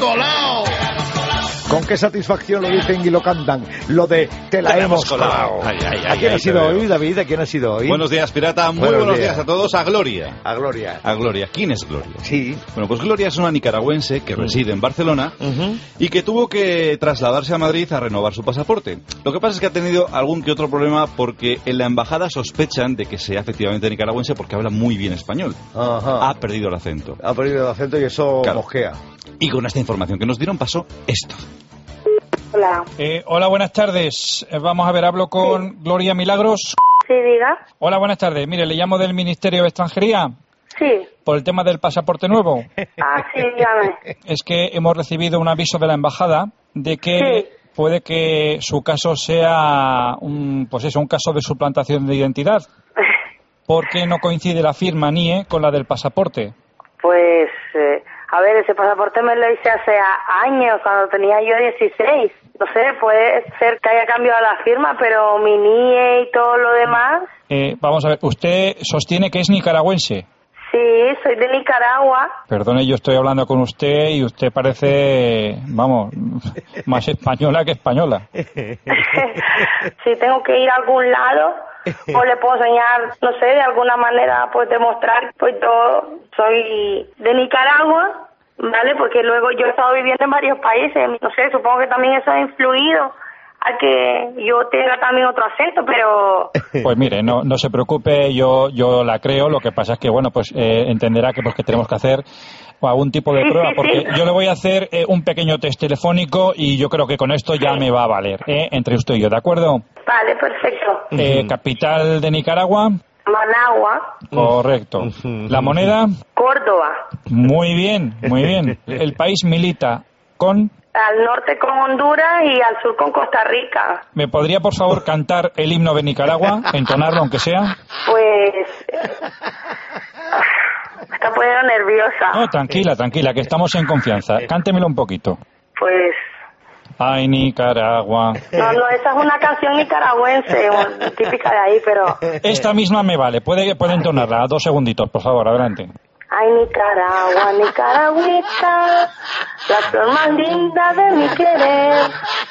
colado. ¿Con qué satisfacción lo dicen y lo cantan? Lo de te la hemos colado. ¿A quién ha sido hoy, David? ¿A quién ha sido hoy? Buenos días, pirata. Muy buenos días a todos. A Gloria. A Gloria. A Gloria. ¿Quién es Gloria? Sí. Bueno, pues Gloria es una nicaragüense que reside en Barcelona y que tuvo que trasladarse a Madrid a renovar su pasaporte. Lo que pasa es que ha tenido algún que otro problema porque en la embajada sospechan de que sea efectivamente nicaragüense porque habla muy bien español. Ajá. Ha perdido el acento. Ha perdido el acento y eso mosquea. Y con esta información que nos dieron pasó esto. Hola. Hola, buenas tardes. Vamos a ver, hablo con Gloria Milagros. Sí, diga. Hola, buenas tardes. Mire, le llamo del Ministerio de Extranjería. Sí. Por el tema del pasaporte nuevo. Ah, sí, dígame. Es que hemos recibido un aviso de la embajada de que puede que su caso sea un caso de suplantación de identidad. Porque no coincide la firma NIE con la del pasaporte. Pues, a ver, ese pasaporte me lo hice hace años, cuando tenía yo 16. No sé, puede ser que haya cambiado la firma, pero mi NIE y todo lo demás... Vamos a ver, usted sostiene que es nicaragüense. Sí, soy de Nicaragua. Perdone, yo estoy hablando con usted y usted parece, vamos, más española que española. Si tengo que ir a algún lado, o le puedo enseñar, no sé, de alguna manera, pues demostrar, pues yo soy de Nicaragua, ¿vale? Porque luego yo he estado viviendo en varios países, no sé, supongo que también eso ha influido a que yo tenga también otro acento, pero... Pues mire, no se preocupe, yo la creo, lo que pasa es que, bueno, pues entenderá que tenemos que hacer algún tipo de prueba, porque yo le voy a hacer un pequeño test telefónico y yo creo que con esto ya me va a valer, entre usted y yo, ¿de acuerdo? Vale, perfecto. Capital de Nicaragua. Managua. Correcto. ¿La moneda? Córdoba. Muy bien, muy bien. El país milita con... Al norte con Honduras y al sur con Costa Rica. ¿Me podría, por favor, cantar el himno de Nicaragua? Entonarlo, aunque sea. Pues... me está poniendo nerviosa. No, tranquila, que estamos en confianza. Cántemelo un poquito. Pues... Ay, Nicaragua. No, esa es una canción nicaragüense, típica de ahí, pero... Esta misma me vale. Puede entonarla. 2 segunditos, por favor, adelante. Ay, Nicaragua, Nicaragüita, la flor más linda de mi querer.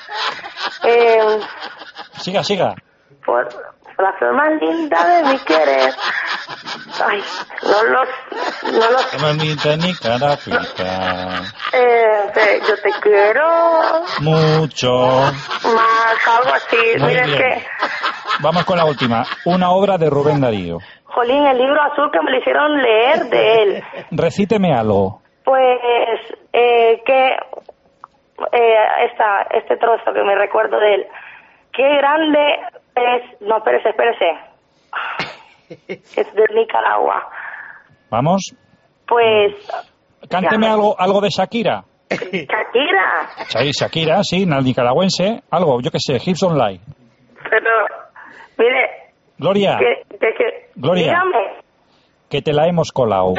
Siga. Por la flor más linda de mi querer. Ay, no los... Mamita Nicaragüita. Yo te quiero... mucho. Más, algo así. Mira que... Vamos con la última. Una obra de Rubén Darío. Jolín, el libro azul que me lo hicieron leer de él. Recíteme algo. Pues, este trozo que me recuerdo de él. Qué grande es... No, espérese. Es de Nicaragua. ¿Vamos? Pues... Cánteme algo de Shakira. ¿Shakira? Sí, Shakira, sí, nicaragüense. Algo, yo qué sé, Hips Online. Pero, mire... Gloria. Gloria. Dígame. Que te la hemos colado.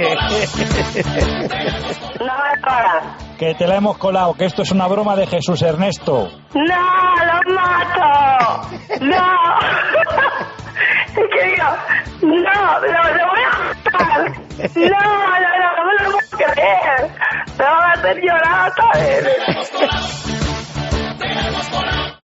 No me paras. Que te la hemos colado, que esto es una broma de Jesús Ernesto. ¡No, lo mato! ¡No! Es que digo, no, lo voy a matar. No me lo puedo creer. Me van a hacer llorar otra vez.